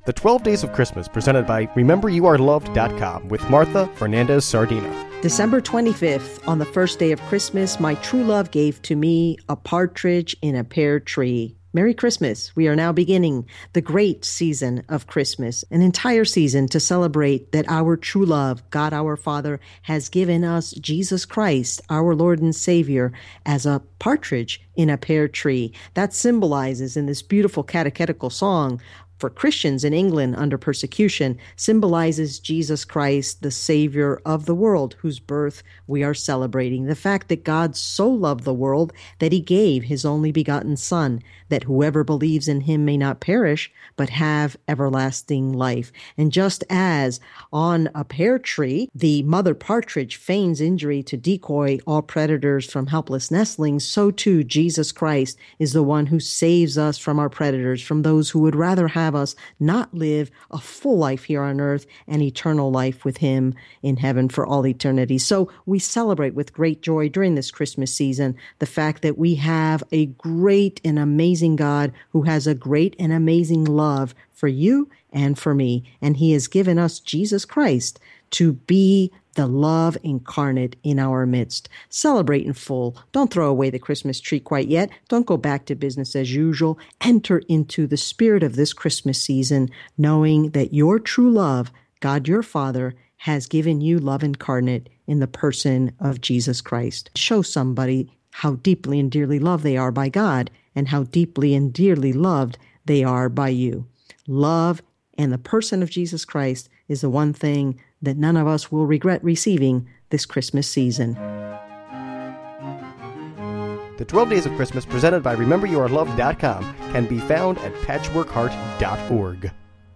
The 12 Days of Christmas, presented by RememberYouAreLoved.com with Martha Fernandez Sardina. December 25th, on the first day of Christmas, my true love gave to me a partridge in a pear tree. Merry Christmas. We are now beginning the great season of Christmas, an entire season to celebrate that our true love, God our Father, has given us Jesus Christ, our Lord and Savior, as a partridge in a pear tree. That symbolizes in this beautiful catechetical song for Christians in England under persecution, symbolizes Jesus Christ, the Savior of the world, whose birth we are celebrating. The fact that God so loved the world that he gave his only begotten Son, that whoever believes in him may not perish, but have everlasting life. And just as on a pear tree, the mother partridge feigns injury to decoy all predators from helpless nestlings, so too Jesus Christ is the one who saves us from our predators, from those who would rather have us not live a full life here on earth and eternal life with him in heaven for all eternity. So we celebrate with great joy during this Christmas season the fact that we have a great and amazing God who has a great and amazing love for you and for me. And he has given us Jesus Christ to be the love incarnate in our midst. Celebrate in full. Don't throw away the Christmas tree quite yet. Don't go back to business as usual. Enter into the spirit of this Christmas season, knowing that your true love, God your Father, has given you love incarnate in the person of Jesus Christ. Show somebody how deeply and dearly loved they are by God and how deeply and dearly loved they are by you. Love and the person of Jesus Christ is the one thing that none of us will regret receiving this Christmas season. The 12 Days of Christmas, presented by RememberYouAreLoved.com, can be found at patchworkheart.org.